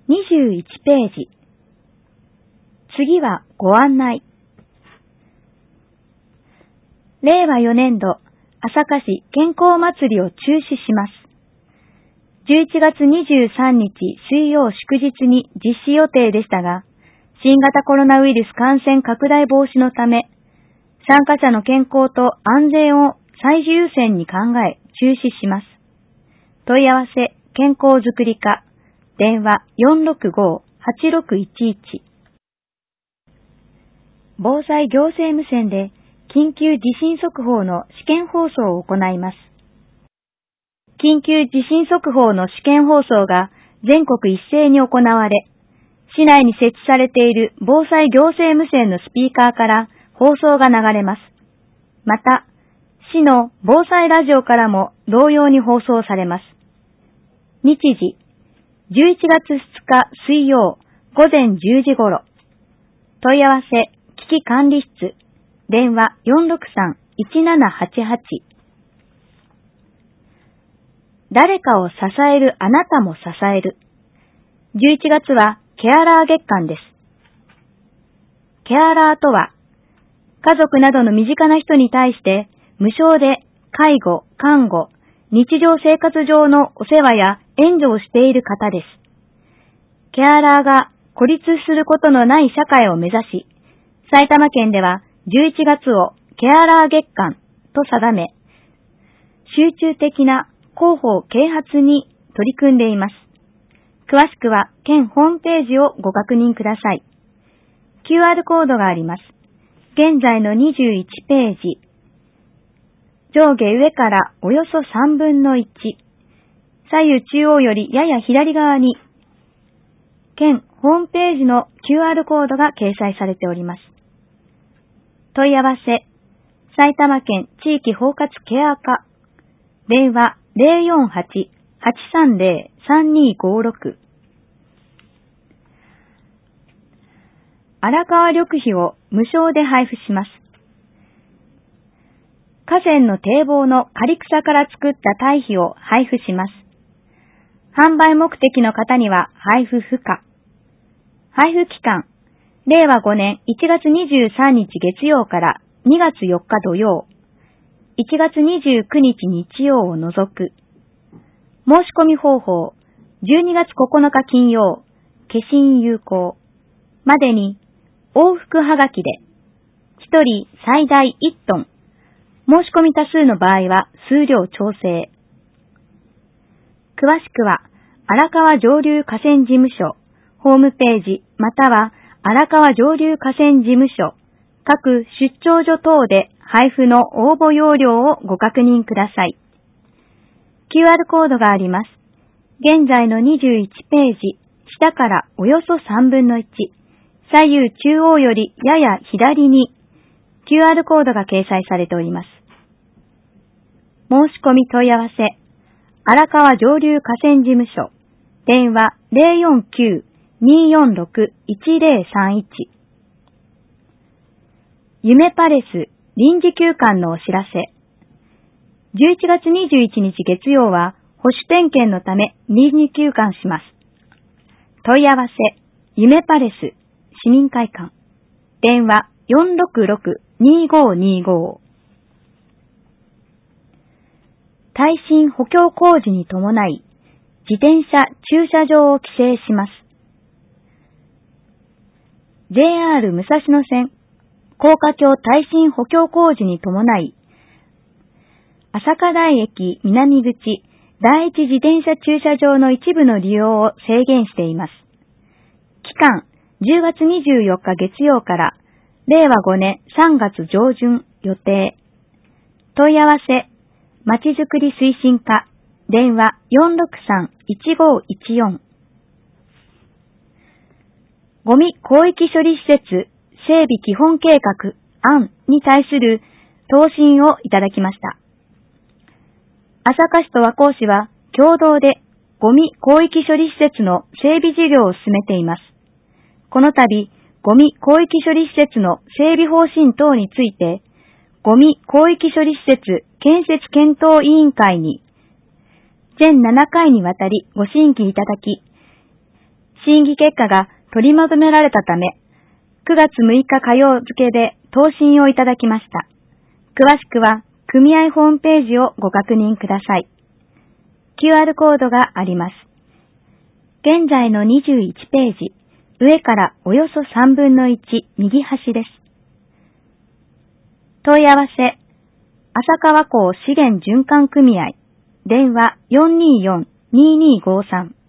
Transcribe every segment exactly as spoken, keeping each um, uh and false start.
にじゅういちページ。次はご案内。れいわよねんど朝霞市健康祭りを中止します。じゅういちがつにじゅうさんにち水曜祝日に実施予定でしたが、新型コロナウイルス感染拡大防止のため、参加者の健康と安全を最優先に考え中止します。問い合わせ健康づくり課、電話 よんろくごーはちろくいちいち。防災行政無線で緊急地震速報の試験放送を行います。緊急地震速報の試験放送が全国一斉に行われ、市内に設置されている防災行政無線のスピーカーから放送が流れます。また、市の防災ラジオからも同様に放送されます。日時、じゅういちがつふつか水曜午前じゅうじ頃。問い合わせ危機管理室、電話 よんろくさんいちななはちはち。誰かを支えるあなたも支える。じゅういちがつはケアラー月間です。ケアラーとは、家族などの身近な人に対して無償で介護、看護、日常生活上のお世話や援助をしている方です。ケアラーが孤立することのない社会を目指し、埼玉県ではじゅういちがつをケアラー月間と定め、集中的な広報啓発に取り組んでいます。詳しくは県ホームページをご確認ください。キューアール コードがあります。現在のにじゅういちページ。上下上からおよそさんぶんのいち。左右中央よりやや左側に、県ホームページの キューアール コードが掲載されております。問い合わせ、埼玉県地域包括ケア課、電話 ゼロよんはち はちさんゼロ さんにーごろく。荒川緑肥を無償で配布します。河川の堤防の刈草から作った堆肥を配布します。販売目的の方には配布不可。配布期間、れいわごねんいちがつにじゅうさんにち月曜からにがつよっか土曜、いちがつにじゅうくにち日曜を除く。申し込み方法、じゅうにがつここのか金曜、消印有効。までに、往復はがきで、ひとり最大いちトン。申し込み多数の場合は数量調整。詳しくは、荒川上流河川事務所、ホームページ、または荒川上流河川事務所、各出張所等で配布の応募要領をご確認ください。キューアール コードがあります。現在のにじゅういちページ、下からおよそさんぶんのいち、左右中央よりやや左に キューアール コードが掲載されております。申し込み問い合わせ、荒川上流河川事務所、電話 ゼロよんきゅう にーよんろく いちゼロさんいち。夢パレス臨時休館のお知らせ。じゅういちがつにじゅういちにち月曜は保守点検のため臨時休館します。問い合わせ、夢パレス市民会館、電話 よんろくろく にーごーにーごー。耐震補強工事に伴い、自転車駐車場を規制します。ジェイアール 武蔵野線、高架橋耐震補強工事に伴い、朝霞台駅南口第一自転車駐車場の一部の利用を制限しています。期間、じゅうがつにじゅうよっか月曜かられいわごねんさんがつ上旬予定。問い合わせ、まちづくり推進課、電話 よんろくさん いちごーいちよん。ゴミ広域処理施設整備基本計画案に対する答申をいただきました。朝霞市と和光市は共同でゴミ広域処理施設の整備事業を進めています。この度、ゴミ広域処理施設の整備方針等について、ゴミ広域処理施設建設検討委員会に全ななかいにわたりご審議いただき、 審議結果が取りまとめられたため、くがつむいか火曜付で答申をいただきました。詳しくは組合ホームページをご確認ください。キューアール コードがあります。現在のにじゅういちページ、上からおよそさんぶんのいち右端です。問い合わせ、浅川港資源循環組合、電話 よんにーよん にーにーごさん。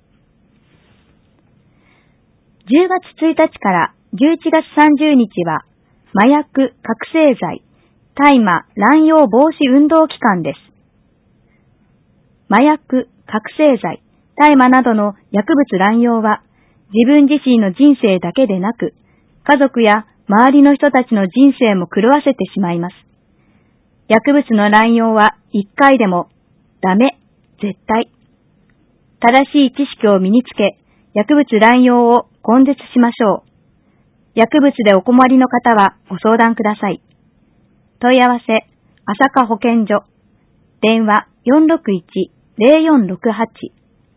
じゅうがつついたちからじゅういちがつさんじゅうにちは、麻薬、覚醒剤、大麻、乱用防止運動期間です。麻薬、覚醒剤、大麻などの薬物乱用は、自分自身の人生だけでなく、家族や周りの人たちの人生も狂わせてしまいます。薬物の乱用はいっかいでも、ダメ、絶対。正しい知識を身につけ、薬物乱用を根絶しましょう。薬物でお困りの方はご相談ください。問い合わせ、浅香保健所。電話 よんろくいち ゼロよんろくはち。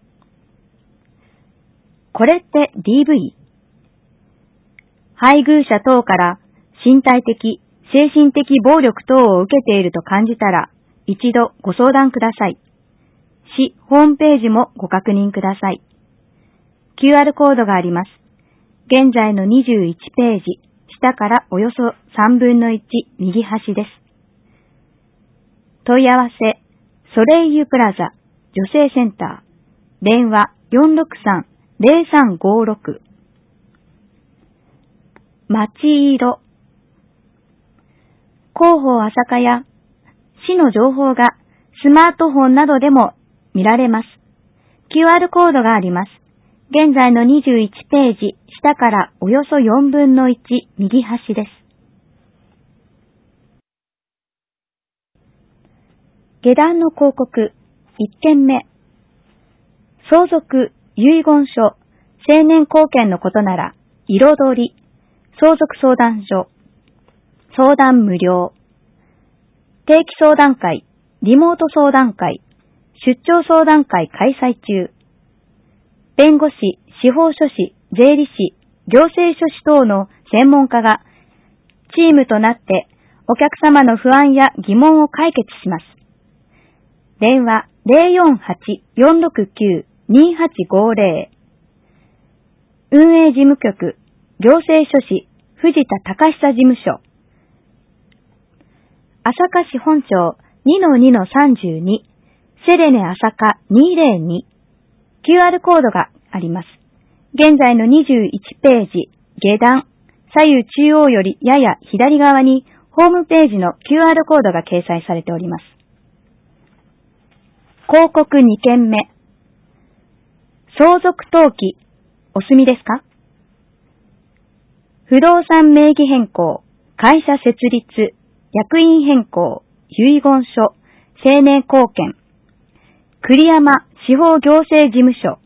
これって ディーブイ？ 配偶者等から身体的、精神的暴力等を受けていると感じたら、一度ご相談ください。市ホームページもご確認ください。キューアール コードがあります。現在のにじゅういちページ、下からおよそさんぶんのいち右端です。問い合わせ、ソレイユプラザ、女性センター、電話 よんろくさん ゼロさんごろく。町色。広報浅香や市の情報がスマートフォンなどでも見られます。キューアール コードがあります。現在のにじゅういちページ、下からおよそよんぶんのいち右端です。下段の広告、いっけんめ。相続、遺言書、成年後見のことなら、彩り、相続相談所、相談無料、定期相談会、リモート相談会、出張相談会開催中。弁護士、司法書士、税理士、行政書士等の専門家がチームとなってお客様の不安や疑問を解決します。電話 ゼロよんはち よんろくきゅう にはちごゼロ。運営事務局、行政書士、藤田隆久事務所。浅香市本町 にのにのさんじゅうに、セレネ浅香にーぜろに。キューアール コードがあります。現在のにじゅういちページ、下段、左右中央よりやや左側にホームページの キューアール コードが掲載されております。広告にけんめ。相続登記、お済みですか？不動産名義変更、会社設立、役員変更、遺言書、成年後見。栗山司法行政事務所。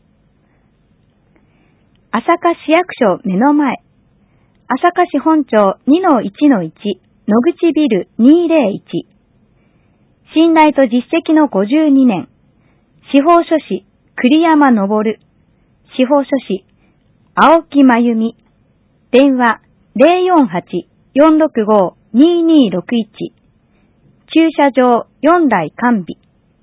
浅香市役所目の前。浅香市本町 にのいちのいち、野口ビルにーぜろいち。信頼と実績のごじゅうにねん。司法書士、栗山昇。司法書士、青木真由美。電話 ゼロよんはち よんろくご にーにーろくいち。駐車場よんだい完備。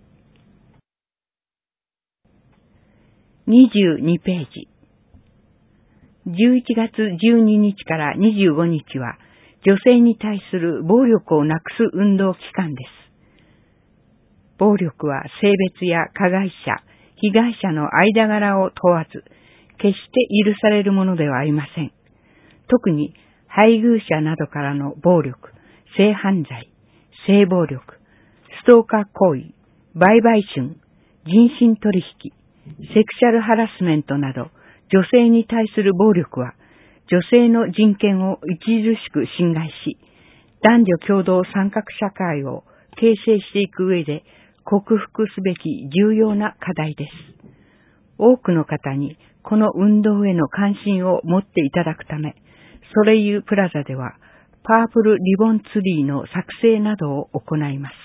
にじゅうにページ。じゅういちがつじゅうににちからにじゅうごにちは女性に対する暴力をなくす運動期間です。暴力は性別や加害者、被害者の間柄を問わず、決して許されるものではありません。特に配偶者などからの暴力、性犯罪、性暴力、ストーカー行為、売買春、人身取引、セクシャルハラスメントなど、女性に対する暴力は、女性の人権を著しく侵害し、男女共同参画社会を形成していく上で、克服すべき重要な課題です。多くの方にこの運動への関心を持っていただくため、ソレイユプラザではパープルリボンツリーの作成などを行います。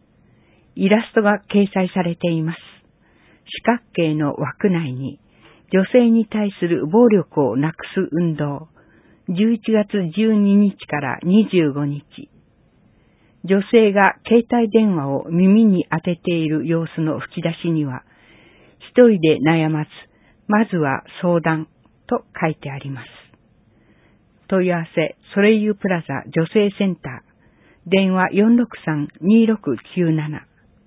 イラストが掲載されています。四角形の枠内に女性に対する暴力をなくす運動、じゅういちがつじゅうににちからにじゅうごにち。女性が携帯電話を耳に当てている様子の吹き出しには、一人で悩まず、まずは相談と書いてあります。問い合わせ、ソレイユプラザ女性センター、電話 よんろくさん にろくきゅうなな。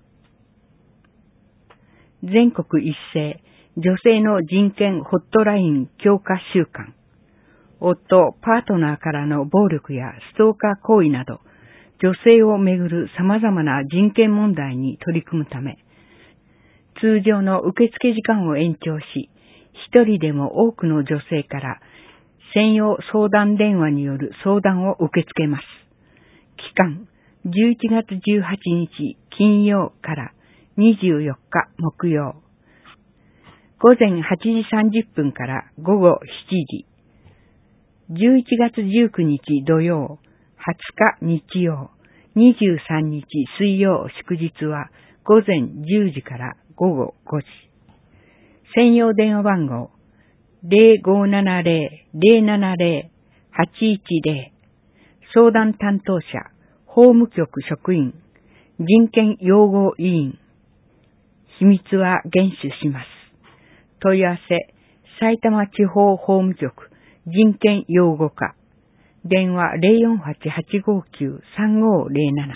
全国一斉女性の人権ホットライン強化週間。夫、パートナーからの暴力やストーカー行為など、女性をめぐる様々な人権問題に取り組むため、通常の受付時間を延長し、一人でも多くの女性から専用相談電話による相談を受け付けます。期間、じゅういちがつじゅうはちにち金曜からにじゅうよっか木曜。午前はちじさんじゅっぷんから午後しちじ。じゅういちがつじゅうくにち土曜、はつか日曜、にじゅうさんにち水曜祝日は午前じゅうじから午後ごじ。専用電話番号 ゼロごななゼロ ゼロななゼロ はちいちゼロ。相談担当者、法務局職員、人権擁護委員。秘密は厳守します。問い合わせ、埼玉地方法務局人権擁護課。電話 ゼロよんはち はちごきゅう さんごゼロなな。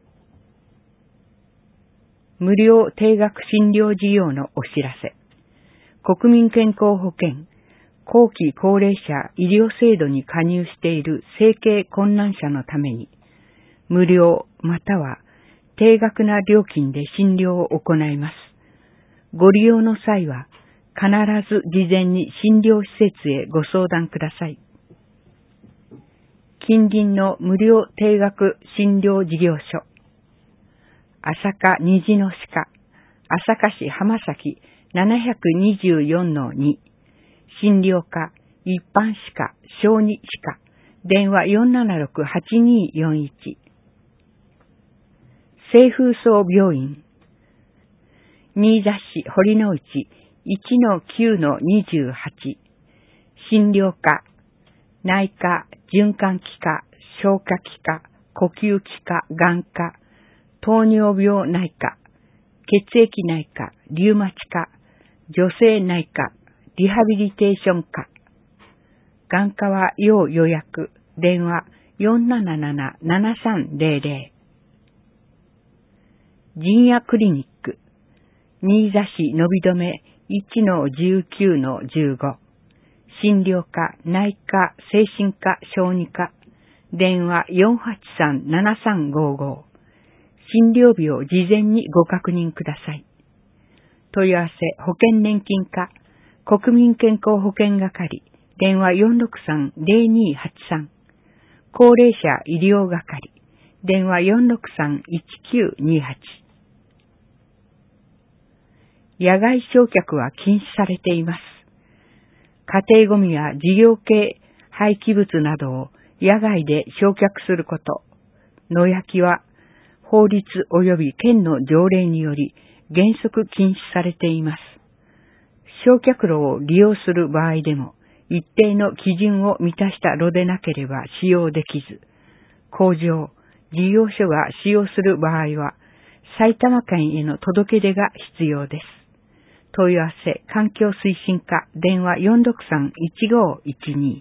無料定額診療事業のお知らせ。国民健康保険、後期高齢者医療制度に加入している生計困難者のために、無料または定額な料金で診療を行います。ご利用の際は、必ず事前に診療施設へご相談ください。近隣の無料定額診療事業所。朝霞虹の鹿、朝霞市浜崎ななひゃくにじゅうよんのに。診療科、一般歯科、小児歯科。電話 よんななろく はちにーよんいち。清風荘病院。新座市堀之内 いちのきゅうのにじゅうはち。診療科、内科、循環器科、消化器科、呼吸器科、眼科、糖尿病内科、血液内科、リウマチ科、女性内科、リハビリテーション科。眼科は要予約。電話 よんなななな ななさんゼロゼロ。陣屋クリニック。新座市のびどめ いちのじゅうきゅうのじゅうご。診療科、内科、精神科、小児科。電話 よんはちさん ななさんごご。診療日を事前にご確認ください。問い合わせ、保険年金課、国民健康保険係。電話 よんろくさん ゼロにはちさん。高齢者医療係。電話 よんろくさん いちきゅうにはち。野外焼却は禁止されています。家庭ゴミや事業系廃棄物などを野外で焼却すること、野焼きは法律及び県の条例により原則禁止されています。焼却炉を利用する場合でも一定の基準を満たした炉でなければ使用できず、工場、事業所が使用する場合は埼玉県への届け出が必要です。問い合わせ、環境推進課、電話 よんろくさん いちごいちに。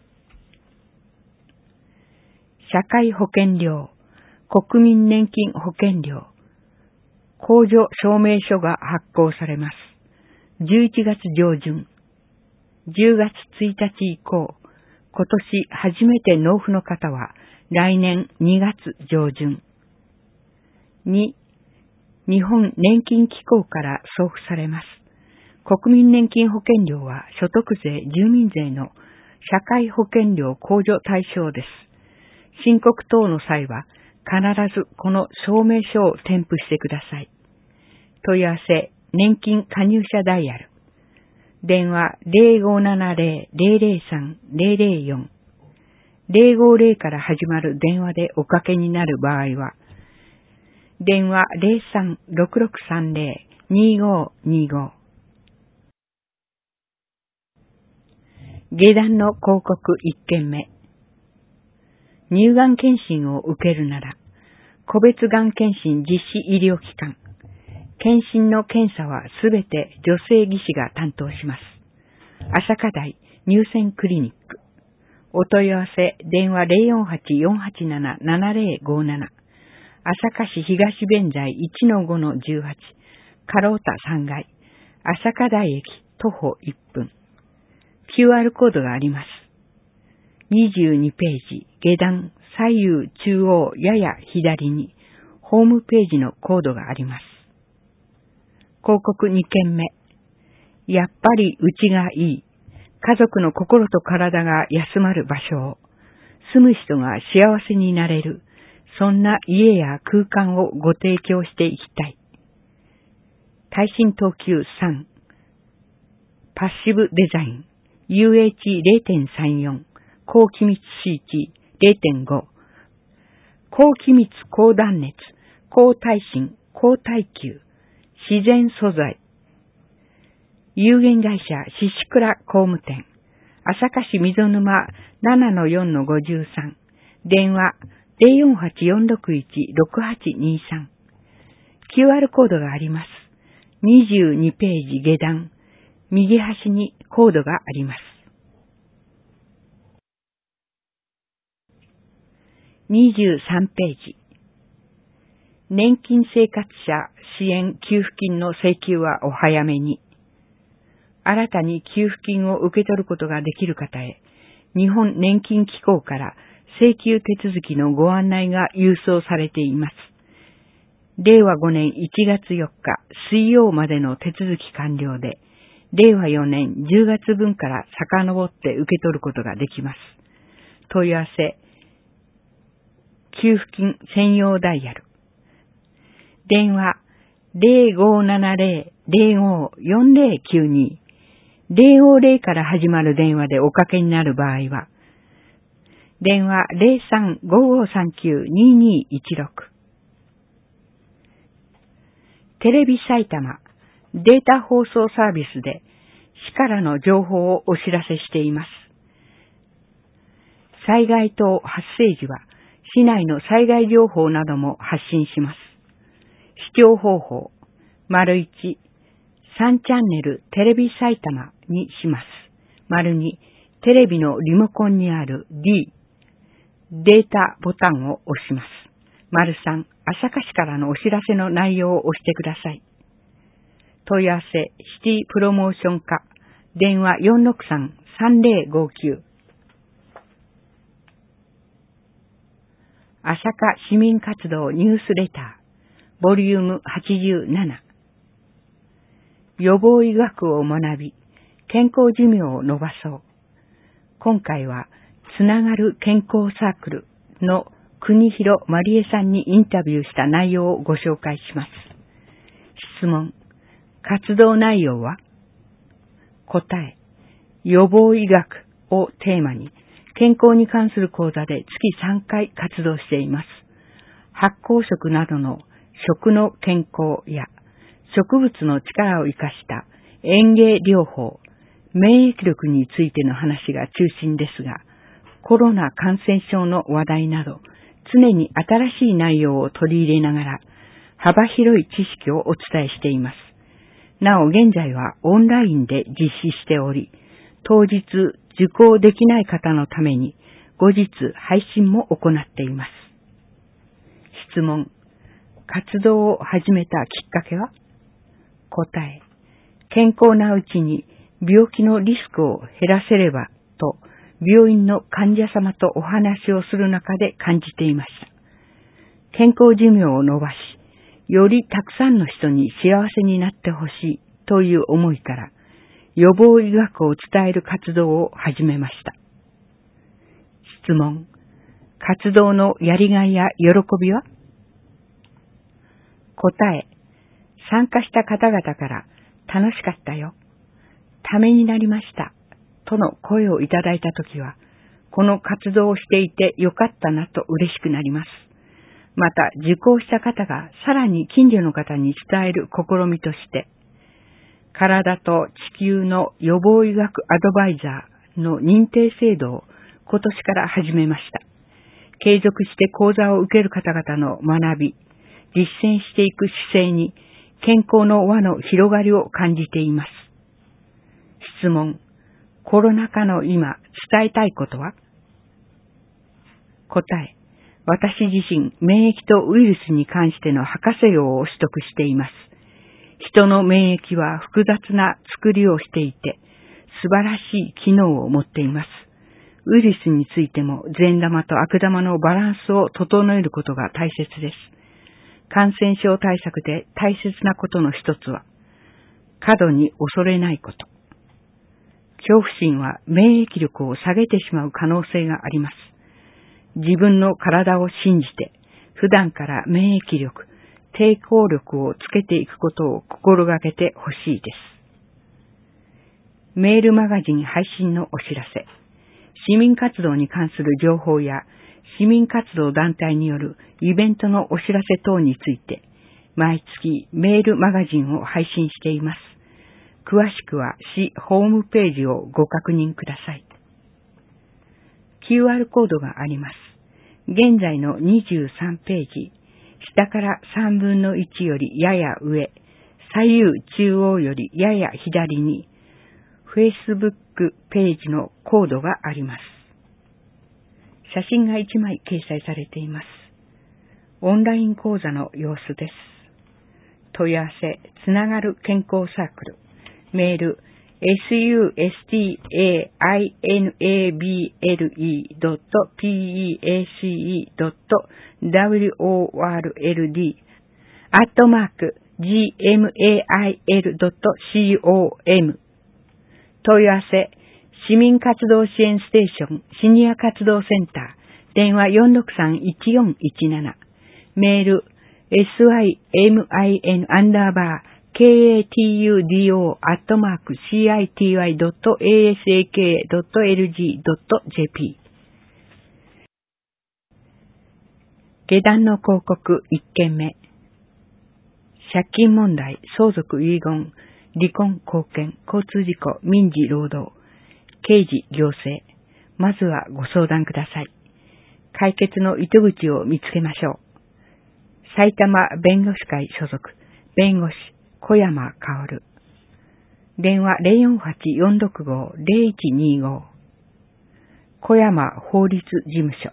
社会保険料、国民年金保険料、控除証明書が発行されます。じゅういちがつ上旬、じゅうがつついたち以降、今年初めて納付の方は来年にがつ上旬。に、日本年金機構から送付されます。国民年金保険料は所得税、住民税の社会保険料控除対象です。申告等の際は必ずこの証明書を添付してください。問い合わせ、年金加入者ダイヤル。電話 ゼロごななゼロ ゼロゼロさん ゼロゼロよん。ゼロごゼロから始まる電話でおかけになる場合は、電話 ゼロさん ろくろくさんゼロ にごにご。 下段の広告いっけんめ。乳がん検診を受けるなら、個別がん検診実施医療機関。検診の検査はすべて女性技師が担当します。朝霞台乳腺クリニック。お問い合わせ電話 ゼロよんはち よんはちなな ななゼロごなな。朝霞市東弁財 いちのごのじゅうはち。カロータさんがい。朝霞台駅徒歩いっぷん。キューアール コードがあります。にじゅうにページ下段左右中央やや左にホームページのコードがあります。広告にけんめ。やっぱりうちがいい。家族の心と体が休まる場所を、住む人が幸せになれる、そんな家や空間をご提供していきたい。耐震等級さん。パッシブデザイン。ユーエイチゼロてんさんよん。高気密シーチ ゼロてんご。高気密高断熱。高耐震。高耐久。自然素材。有限会社宍倉工務店。朝霞市溝沼 ななのよんのごじゅうさん。電話 ゼロよんはち よんろくいち ろくはちにさん。キューアール コードがあります。にじゅうにページ下段。右端にコードがあります。にじゅうさんページ。年金生活者支援給付金の請求はお早めに。新たに給付金を受け取ることができる方へ、日本年金機構から請求手続きのご案内が郵送されています。れいわごねんいちがつよっか水曜までの手続き完了で、れいわよねんじゅうがつぶんから遡って受け取ることができます。問い合わせ、給付金専用ダイヤル。電話ゼロごななゼロ ゼロご よんゼロきゅうに。ゼロごゼロから始まる電話でおかけになる場合は、電話 ゼロさん ごごさんきゅう ににいちろく。テレビ埼玉データ放送サービスで市からの情報をお知らせしています。災害等発生時は市内の災害情報なども発信します。視聴方法、丸いち、さんチャンネルテレビ埼玉にします。丸に、テレビのリモコンにある D、データボタンを押します。丸さん、朝霞市からのお知らせの内容を押してください。問い合わせ、シティプロモーション課、電話 よんろくさん さんゼロごきゅう。朝霞市民活動ニュースレター、ボリュームはちじゅうなな。予防医学を学び、健康寿命を伸ばそう。今回は、つながる健康サークルの国広まりえさんにインタビューした内容をご紹介します。質問、活動内容は？答え、予防医学をテーマに、健康に関する講座で月さんかい活動しています。発酵食などの食の健康や植物の力を生かした園芸療法、免疫力についての話が中心ですが、コロナ感染症の話題など、常に新しい内容を取り入れながら、幅広い知識をお伝えしています。なお現在はオンラインで実施しており、当日受講できない方のために後日配信も行っています。質問、活動を始めたきっかけは？答え、健康なうちに病気のリスクを減らせればと病院の患者様とお話をする中で感じていました。健康寿命を伸ばし、よりたくさんの人に幸せになってほしいという思いから予防医学を伝える活動を始めました。質問、活動のやりがいや喜びは？答え、参加した方々から楽しかったよ、ためになりましたとの声をいただいたときは、この活動をしていてよかったなと嬉しくなります。また受講した方がさらに近所の方に伝える試みとして、体と地球の予防医学アドバイザーの認定制度を今年から始めました。継続して講座を受ける方々の学び、実践していく姿勢に健康の輪の広がりを感じています。質問、コロナ禍の今伝えたいことは？答え、私自身免疫とウイルスに関しての博士号を取得しています。人の免疫は複雑な作りをしていて、素晴らしい機能を持っています。ウイルスについても善玉と悪玉のバランスを整えることが大切です。感染症対策で大切なことの一つは、過度に恐れないこと。恐怖心は免疫力を下げてしまう可能性があります。自分の体を信じて、普段から免疫力、抵抗力をつけていくことを心がけてほしいです。メールマガジン配信のお知らせ。市民活動に関する情報や市民活動団体によるイベントのお知らせ等について毎月メールマガジンを配信しています。詳しくは市ホームページをご確認ください。キューアール コードがあります。現在のにじゅうさんページ、下からさんぶんのいちよりやや上、左右中央よりやや左に、Facebook ページのコードがあります。写真がいちまい掲載されています。オンライン講座の様子です。問い合わせ、つながる健康サークル、メール、エスユーエスティーエーアイエヌエービーエルイードットピーイーエーシーイードットダブリューオーアールエルディー アットマーク ジーエムエーアイエルドットコム 問い合わせ、市民活動支援ステーションシニア活動センター、電話 よんろくさんいちよんいちなな、メール エスワイエムアイエヌ アンダーバー ケーエーティーユーディーオー アットマーク シーアイティーワイ ドット エーエスエーケー ドット エルジー ドット ジェーピー。下段の広告いっけんめ。借金問題、相続遺言、離婚後見、交通事故、民事労働、刑事行政。まずはご相談ください。解決の糸口を見つけましょう。埼玉弁護士会所属、弁護士、小山薫。電話 ゼロよんはち よんろくご ゼロいちにご。小山法律事務所。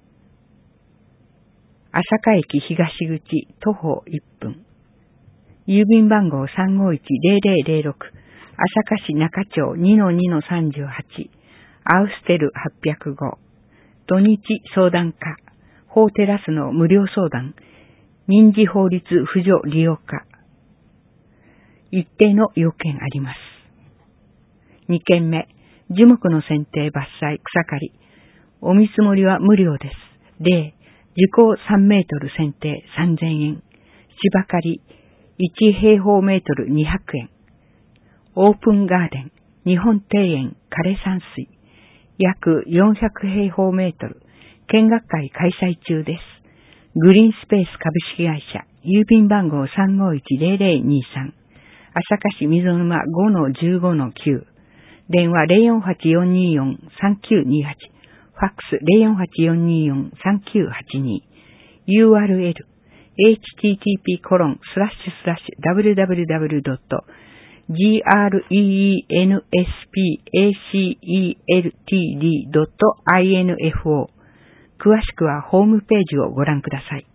朝霞駅東口徒歩いっぷん。郵便番号 さんごいちゼロゼロゼロろく。朝霞市中町 にのにのさんじゅうはち。アウステルはっぴゃくご。土日相談課。法テラスの無料相談。民事法律扶助利用課。一定の要件あります。にけんめ、樹木の剪定伐採草刈り。お見積もりは無料です。例、樹高さんメートル剪定さんぜんえん。芝刈りいち平方メートルにひゃくえん。オープンガーデン、日本庭園枯山水。約よんひゃく平方メートル。見学会開催中です。グリーンスペース株式会社、郵便番号 さんごいちゼロゼロにさん。朝霞市溝沼 ごのじゅうごのきゅう。電話 ゼロよんはちよんにーよん さんきゅうにはち。ファックス ゼロよんはちよんにーよん さんきゅうはちに。ユーアールエル、エイチティーティーピーコロンスラッシュスラッシュダブリューダブリューダブリュードットジーアールイーイーエヌエスピーエーシーイーエルティーディードットアイエヌエフオー。詳しくはホームページをご覧ください。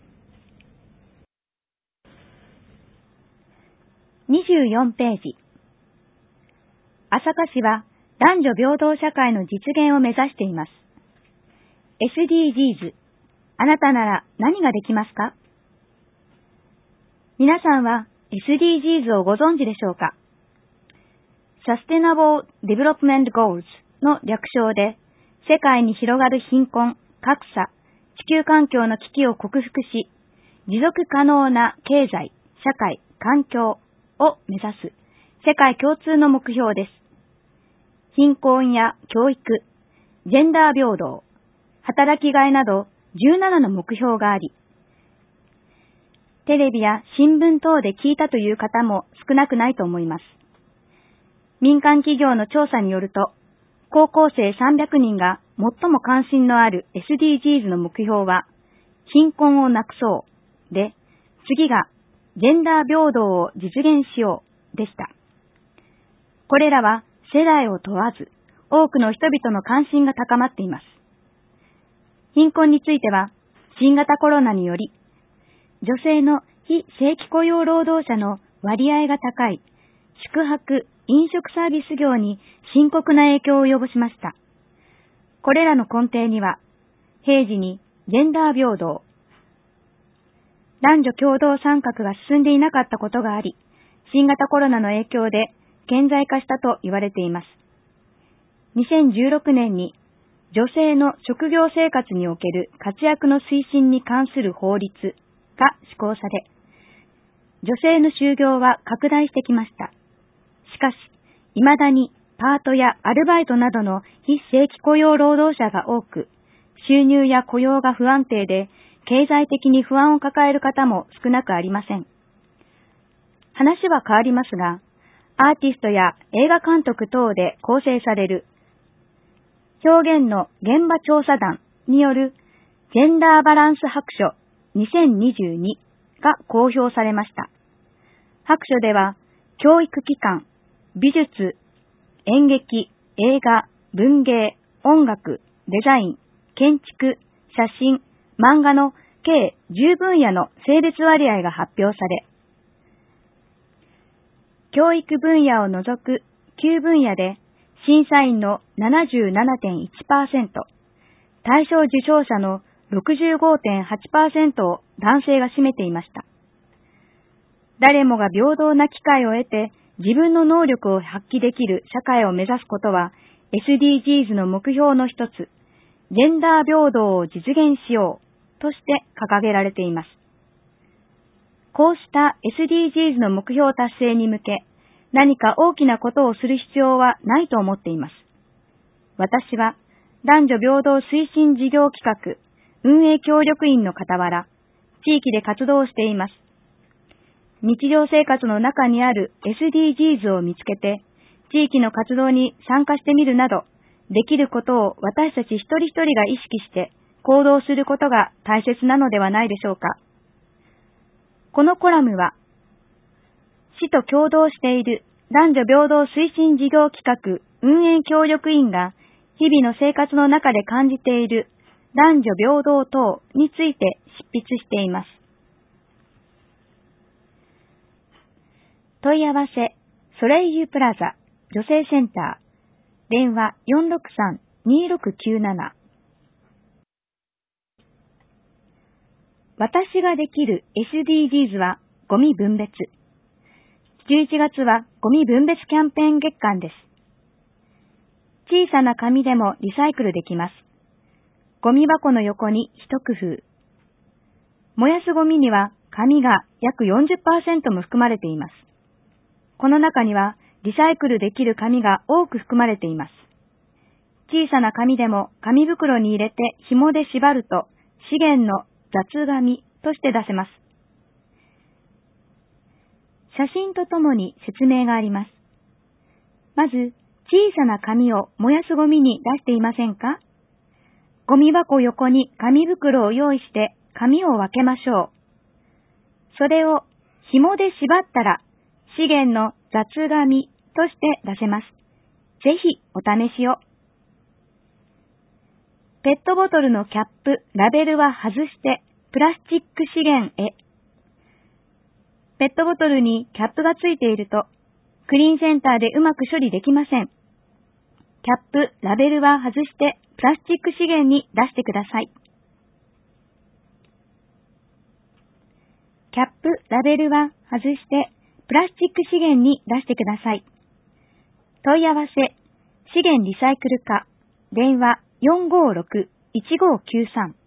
にじゅうよんページ。朝霞市は男女平等社会の実現を目指しています。エスディージーズ、あなたなら何ができますか？皆さんは エスディージーズ をご存知でしょうか？ Sustainable Development Goals の略称で、世界に広がる貧困、格差、地球環境の危機を克服し、持続可能な経済、社会、環境を目指す世界共通の目標です。貧困や教育、ジェンダー平等、働きがいなどじゅうななの目標があり、テレビや新聞等で聞いたという方も少なくないと思います。民間企業の調査によると、 高校生さんびゃくにんが最も関心のある エスディージーズ の目標は、貧困をなくそうで、次がジェンダー平等を実現しようでした。これらは世代を問わず、多くの人々の関心が高まっています。貧困については、新型コロナにより、女性の非正規雇用労働者の割合が高い宿泊・飲食サービス業に深刻な影響を及ぼしました。これらの根底には、平時にジェンダー平等、男女共同参画が進んでいなかったことがあり、新型コロナの影響で顕在化したと言われています。にせんじゅうろくねんに女性の職業生活における活躍の推進に関する法律が施行され、女性の就業は拡大してきました。しかし、未だにパートやアルバイトなどの非正規雇用労働者が多く、収入や雇用が不安定で、経済的に不安を抱える方も少なくありません。話は変わりますが、アーティストや映画監督等で構成される表現の現場調査団によるジェンダーバランス白書にせんにじゅうにが公表されました。白書では、教育機関、美術、演劇、映画、文芸、音楽、デザイン、建築、写真、漫画の計じゅうぶんやの性別割合が発表され、教育分野を除くきゅうぶんやで審査員の ななじゅうななてんいちパーセント、対象受賞者の ろくじゅうごてんはちパーセント を男性が占めていました。誰もが平等な機会を得て自分の能力を発揮できる社会を目指すことは エスディージーズ の目標の一つ、ジェンダー平等を実現しようとして掲げられています。こうした エスディージーズ の目標達成に向け、何か大きなことをする必要はないと思っています。私は男女平等推進事業企画運営協力員の傍ら、地域で活動しています。日常生活の中にある エスディージーズ を見つけて、地域の活動に参加してみるなど、できることを私たち一人一人が意識して行動することが大切なのではないでしょうか。このコラムは、市と共同している男女平等推進事業企画運営協力員が日々の生活の中で感じている男女平等等について執筆しています。問い合わせ、ソレイユプラザ女性センター、電話 よんろくさん にろくきゅうなな。私ができる エスディージーズ はゴミ分別。じゅういちがつはゴミ分別キャンペーン月間です。小さな紙でもリサイクルできます。ゴミ箱の横に一工夫。燃やすゴミには紙が約 よんじゅっパーセント も含まれています。この中にはリサイクルできる紙が多く含まれています。小さな紙でも紙袋に入れて紐で縛ると資源の雑紙として出せます。写真とともに説明があります。まず、小さな紙を燃やすゴミに出していませんか？ゴミ箱横に紙袋を用意して紙を分けましょう。それを紐で縛ったら資源の雑紙として出せます。ぜひお試しを。ペットボトルのキャップ、ラベルは外してプラスチック資源へ。ペットボトルにキャップがついていると、クリーンセンターでうまく処理できません。キャップ、ラベルは外してプラスチック資源に出してください。キャップ、ラベルは外してプラスチック資源に出してください。問い合わせ、資源リサイクル課、電話 よんごろく いちごきゅうさん。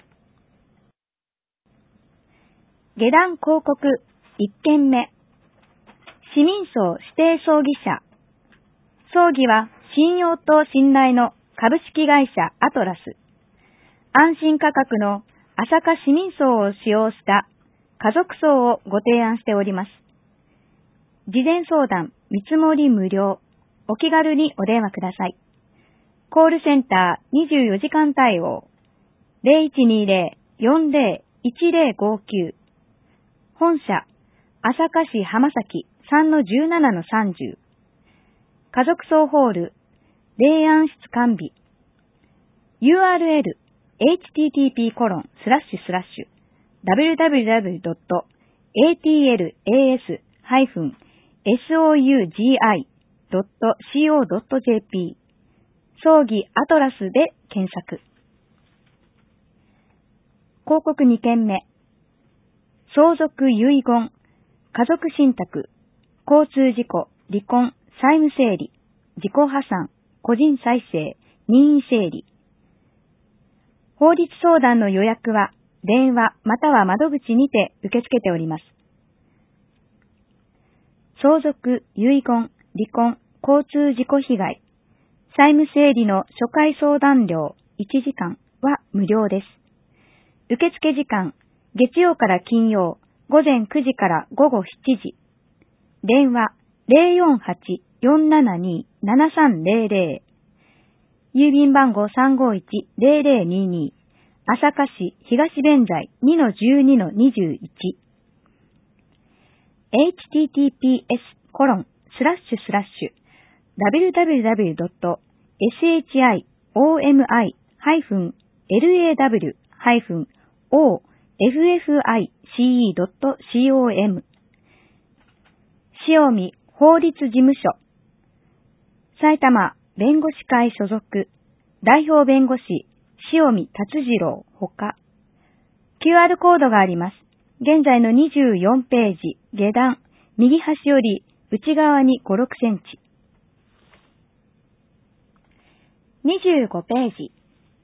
下段広告いっけんめ。市民葬指定葬儀社。葬儀は信用と信頼の株式会社アトラス。安心価格の朝霞市民葬を使用した家族葬をご提案しております。事前相談、見積もり無料。お気軽にお電話ください。 コールセンターにじゅうよじかん対応 ゼロいちにゼロ よんゼロ いちゼロごきゅう。本社朝霞市浜崎 さんのじゅうななのさんじゅう。家族総ホール霊安室完備。 ユーアールエル エイチティーティーピーコロンスラッシュスラッシュダブリューダブリューダブリュードットエーティーエルエーエスハイフンエスオーユージーアイドットシーオードットジェーピー 葬儀アトラスで検索。広告にけんめ。相続遺言、家族信託、交通事故、離婚、債務整理、自己破産、個人再生、任意整理。法律相談の予約は電話または窓口にて受け付けております。相続、遺言、離婚、交通事故被害、債務整理の初回相談料いちじかんは無料です。受付時間、月曜から金曜、午前くじから午後しちじ。電話 ゼロよんはち よんななに ななさんゼロゼロ。郵便番号 さんごいち ゼロゼロにに。朝霞市東弁財 にのじゅうにのにじゅういち。エイチティーティーピーエスコロンスラッシュスラッシュダブリューダブリューダブリュードットエスエイチアイオーエムアイハイフンエルエーダブリューハイフンオーエフエフアイシーイードットシーオーエム。 塩見法律事務所埼玉弁護士会所属代表弁護士塩見達次郎ほか キューアール コードがあります。現在のにじゅうよんページ下段右端より内側にご、ろくセンチ。にじゅうごページ。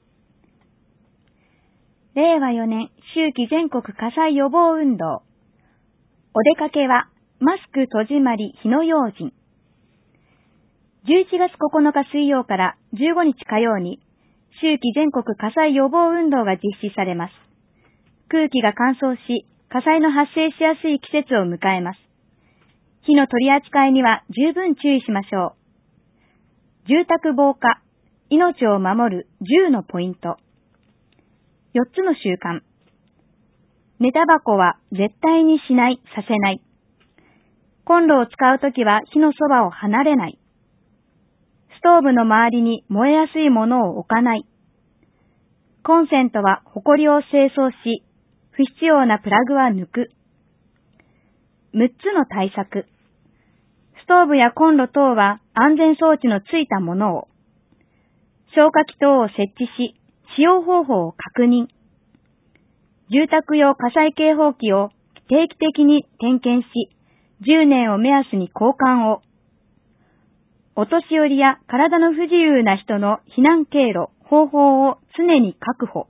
れいわよねん秋季全国火災予防運動。お出かけはマスク戸締まり火の用心。じゅういちがつここのか水曜からじゅうごにち火曜に秋季全国火災予防運動が実施されます。空気が乾燥し、火災の発生しやすい季節を迎えます。火の取り扱いには十分注意しましょう。住宅防火、命を守るじゅうのポイント。よっつの習慣。寝タバコは絶対にしない、させない。コンロを使うときは火のそばを離れない。ストーブの周りに燃えやすいものを置かない。コンセントはホコリを清掃し、不必要なプラグは抜く。むっつの対策。ストーブやコンロ等は安全装置のついたものを。消火器等を設置し、使用方法を確認。住宅用火災警報器を定期的に点検し、じゅうねんを目安に交換を。お年寄りや体の不自由な人の避難経路、方法を常に確保。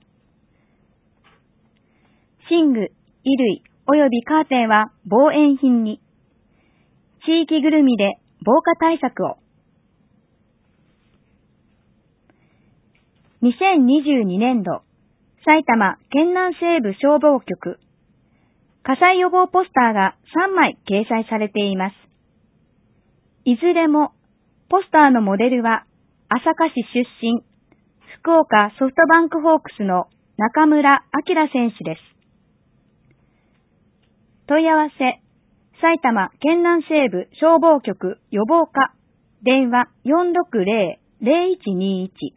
寝具、衣類及びカーテンは防煙品に。地域ぐるみで防火対策を。にせんにじゅうにねんど、埼玉県南西部消防局、火災予防ポスターがさんまい掲載されています。いずれも、ポスターのモデルは、朝霞市出身、福岡ソフトバンクホークスの中村晃選手です。問い合わせ、埼玉県南西部消防局予防課、電話 よんろくゼロ ゼロいちにいち。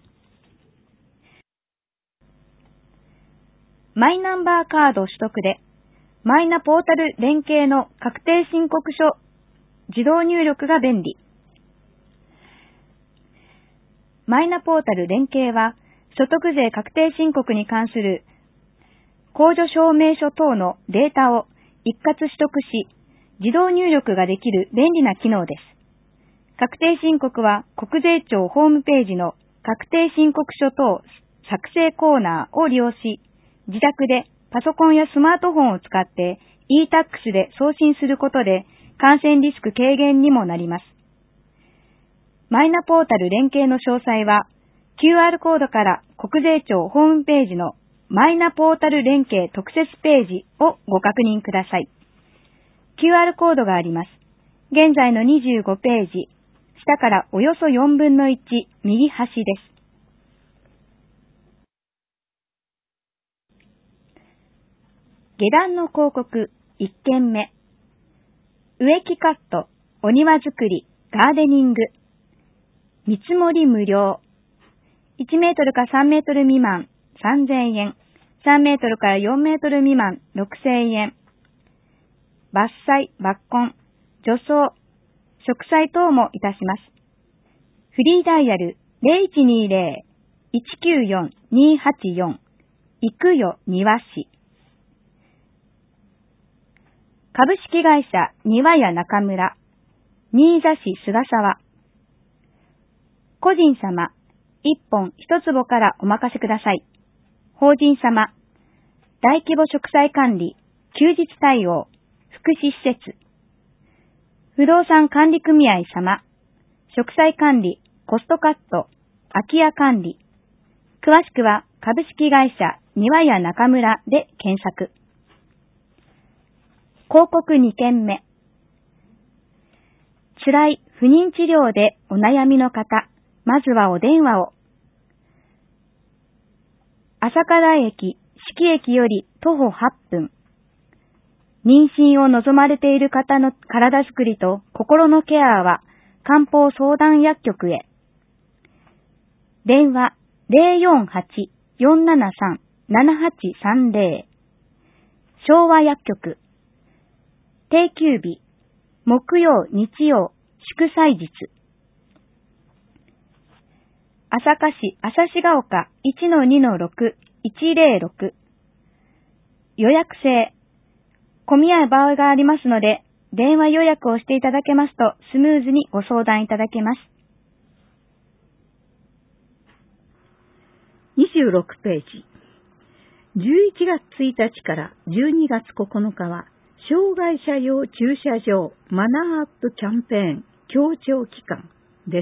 マイナンバーカード取得で、マイナポータル連携の確定申告書自動入力が便利。マイナポータル連携は、所得税確定申告に関する控除証明書等のデータを一括取得し、自動入力ができる便利な機能です。確定申告は国税庁ホームページの確定申告書等作成コーナーを利用し、自宅でパソコンやスマートフォンを使って イータックス で送信することで感染リスク軽減にもなります。マイナポータル連携の詳細は キューアール コードから国税庁ホームページのマイナポータル連携特設ページをご確認ください。キューアール コードがあります。現在のにじゅうごページ、 下からおよそよんぶんのいち右端です。下段の広告いっけんめ。植木カット、お庭作り、ガーデニング。見積もり無料。いちメートルかさんメートル未満、さんぜんえん。さんメートルからよんメートル未満、ろくせんえん。伐採、抜根、除草、植栽等もいたします。フリーダイヤル ゼロいちにゼロ いちきゅうよん にはちよん いくよ庭師。株式会社庭屋中村、新座市菅沢。個人様、一本一坪からお任せください。法人様、大規模植栽管理、休日対応、福祉施設。不動産管理組合様、植栽管理、コストカット、空き家管理。詳しくは株式会社庭屋中村で検索。広告にけんめ。辛い不妊治療でお悩みの方、まずはお電話を。朝霞駅、四季駅より徒歩はっぷん。妊娠を望まれている方の体づくりと心のケアは漢方相談薬局へ。電話 ゼロよんはち よんななさん ななはちさんゼロ。昭和薬局。定休日、木曜、日曜、祝祭日。朝霞市朝志ヶ丘 いちのにのろく いちゼロろく。予約制。混み合う場合がありますので、電話予約をしていただけますとスムーズにご相談いただけます。 にじゅうろくページ。じゅういちがつついたちからじゅうにがつここのかは、障害者用駐車場マナーアップキャンペーン協調期間です。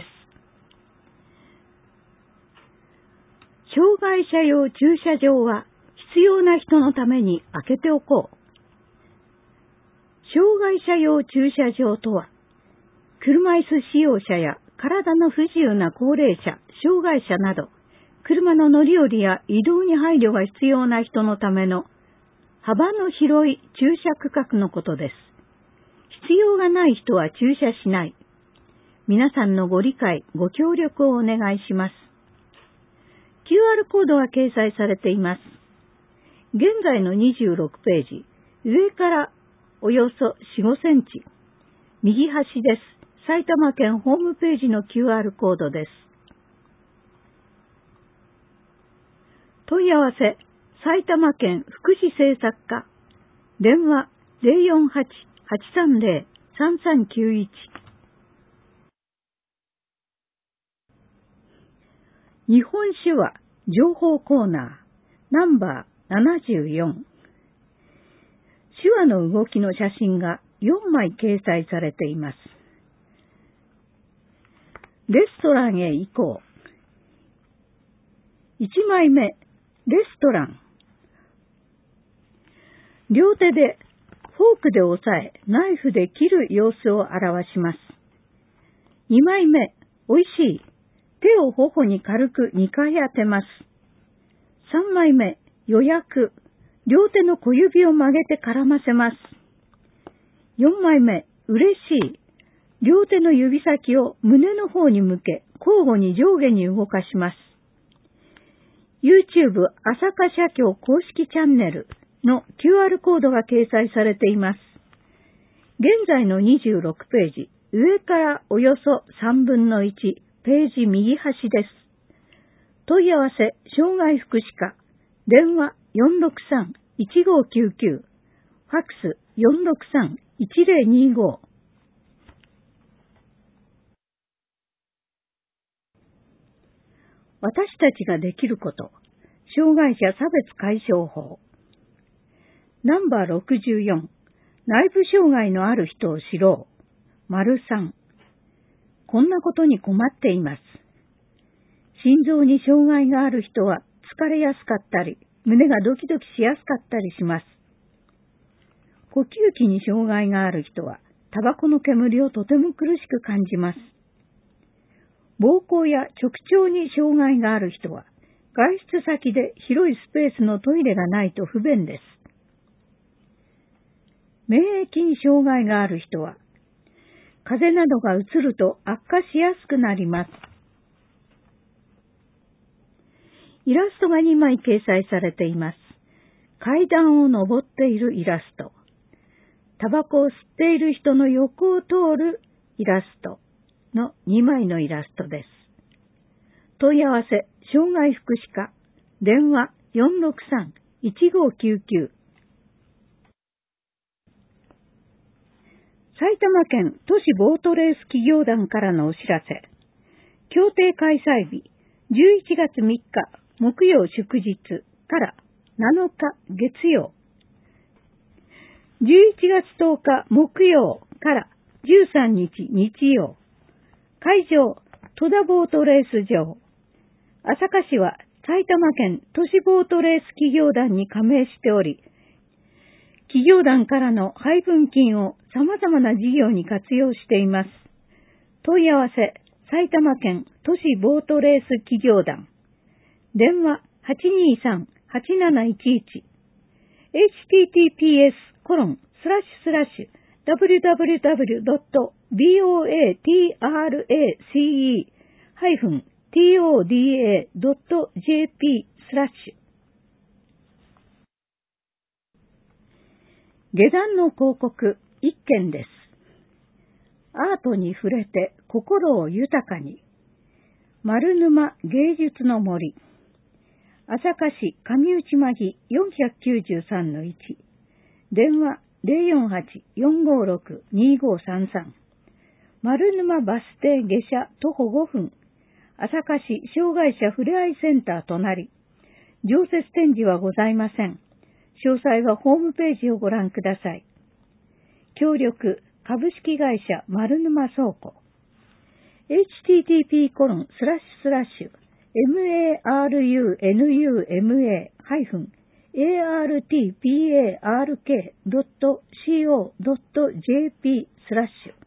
障害者用駐車場は必要な人のために開けておこう。障害者用駐車場とは、車椅子使用者や体の不自由な高齢者、障害者など、車の乗り降りや移動に配慮が必要な人のための幅の広い駐車区画のことです。必要がない人は駐車しない。皆さんのご理解、ご協力をお願いします。キューアール コードが掲載されています。現在のにじゅうろくページ、上からおよそよん、ごセンチ。右端です。埼玉県ホームページの キューアール コードです。問い合わせ、埼玉県福祉政策課。電話 ゼロよんはち はちさんゼロ さんさんきゅういち。日本手話情報コーナーナンバーななじゅうよん。手話の動きの写真がよんまい掲載されています。レストランへ行こう。いちまいめ、レストラン。両手でフォークで押さえ、ナイフで切る様子を表します。にまいめ、おいしい。手を頬に軽くにかい当てます。さんまいめ、予約。両手の小指を曲げて絡ませます。よんまいめ、嬉しい。両手の指先を胸の方に向け、交互に上下に動かします。YouTube 朝霞社協公式チャンネルの キューアール コードが掲載されています。現在のにじゅうろくページ、上からおよそさんぶんのいち、ページ右端です。問い合わせ、障害福祉課、電話よんろくさん いちごきゅうきゅう、ファックスよんろくさん いちゼロにご。私たちができること、障害者差別解消法。ナンバーろくじゅうよん、内部障害のある人を知ろう。丸さん。こんなことに困っています。心臓に障害がある人は疲れやすかったり、胸がドキドキしやすかったりします。呼吸器に障害がある人は、タバコの煙をとても苦しく感じます。 膀胱や直腸に障害がある人は、外出先で広いスペースのトイレがないと不便です。免疫に障害がある人は、風邪などがうつると悪化しやすくなります。イラストがにまい掲載されています。階段を登っているイラスト。タバコを吸っている人の横を通るイラストのにまいのイラストです。問い合わせ、障害福祉課、電話 よんろくさん いちごきゅうきゅう。埼玉県都市ボートレース企業団からのお知らせ。協定開催日、じゅういちがつみっか木曜祝日からなのか月曜。じゅういちがつとおか木曜からじゅうさんにち日曜。会場、戸田ボートレース場。朝霞市は埼玉県都市ボートレース企業団に加盟しており、企業団からの配分金を様々な事業に活用しています。問い合わせ、埼玉県都市ボートレース企業団。電話 はちにーさん はちなないちいち。エイチティーティーピーエスコロンスラッシュスラッシュダブリューダブリューダブリュードットボートレースハイフントダドットジェーピースラッシュ。下段の広告一件です。アートに触れて心を豊かに。丸沼芸術の森。朝霞市上内間木 よんひゃくきゅうじゅうさんのいち。電話 ゼロよんはち よんごろく にごさんさん。丸沼バス停下車徒歩ごふん。朝霞市障害者ふれあいセンター隣。常設展示はございません。詳細はホームページをご覧ください。協力株式会社丸沼倉庫。エイチティーティーピーコロンスラッシュスラッシュマルヌマハイフンエーアールティーパーケードットシーオードットジェーピースラッシュ